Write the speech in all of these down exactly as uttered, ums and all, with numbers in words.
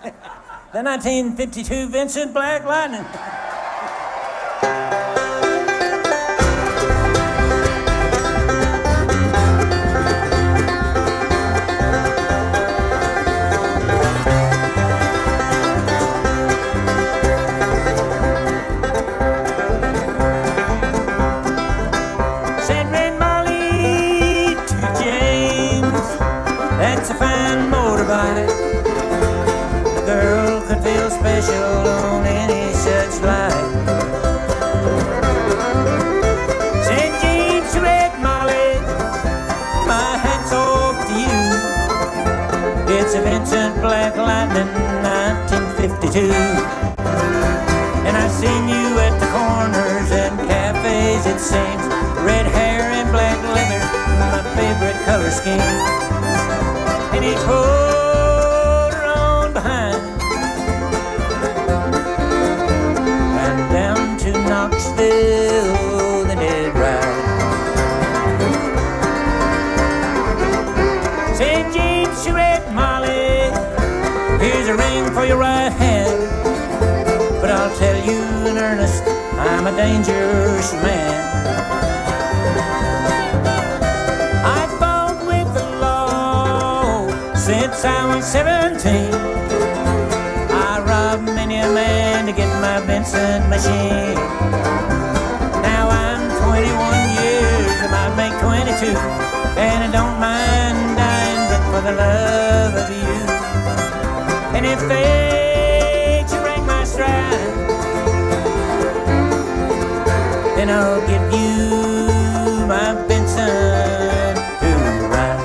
The nineteen fifty-two Vincent Black Lightning. Said Red Molly to James, that's a fine motorbike. The girl could feel special on any such light. Said James to Red Molly, my hat's off to you. It's a Vincent Black Lightning nineteen fifty-two. And I've seen you at the corners and cafes, it seems. Red hair and black leather, my favorite color scheme. And he pulled her on behind and down to Knoxville they did ride. Said James to Red Molly, here's a ring for your right hand, but I'll tell you in earnest, I'm a dangerous man. I fought with the law since I was seventeen. I robbed many a man to get my Vincent machine. Now I'm twenty-one years, I might make twenty-two, and I don't mind dying, but for the love of you. And if they should break my stride, then I'll give you my Vincent to ride.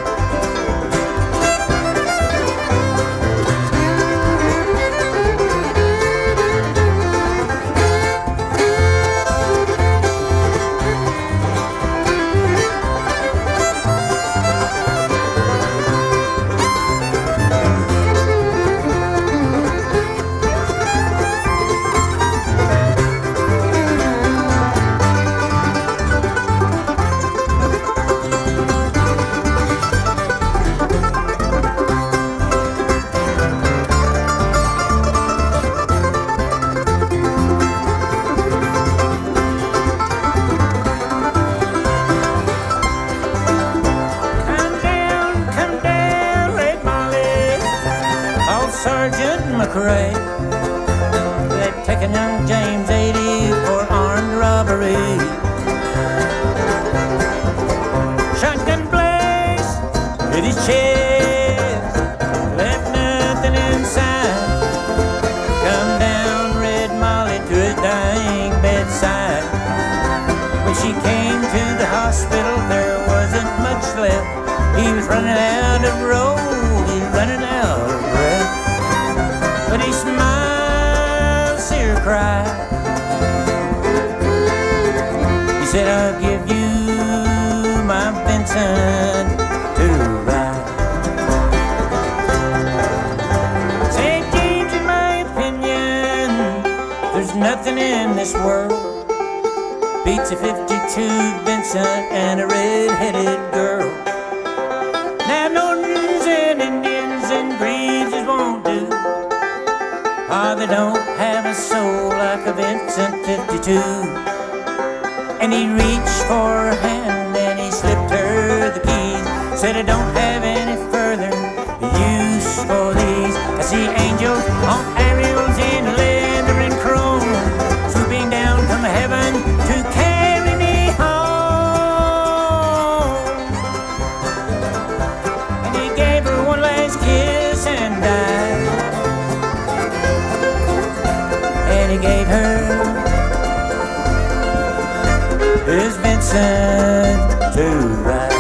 Sergeant McRae, they've taken young James eighty for armed robbery. Shotgun blast hit his chest, left nothing inside. Come down Red Molly to his dying bedside. When she came to the hospital, there wasn't much left. He was running out of road, he was running out of breath. But he smiled, see her cry. He said, I'll give you my Vincent to ride. Saint James, in my opinion, there's nothing in this world beats a fifty-two Vincent and a red-headed girl. Now Nortons and Indians and Greaves won't do. Oh, they don't have a soul like a Vincent fifty-two. And he reached for her hand and he slipped her the keys. Said I don't have any further use for these. I see angels on aerials in leather and chrome, swooping down from heaven to carry me home. And he gave her one last kiss and died. And he gave her his Vincent to ride.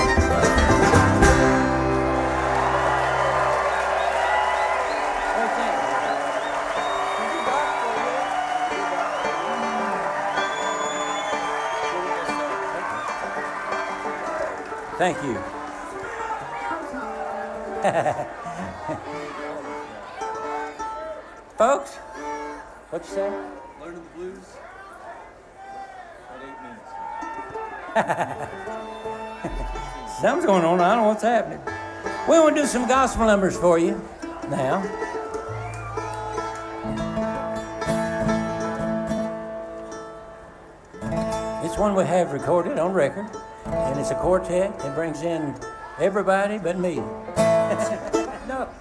Thank you. Folks, what you say? Learning the blues? About eight minutes. Something's going on. I don't know what's happening. We want to do some gospel numbers for you now. it's one we have recorded on record, and it's a quartet that brings in everybody but me.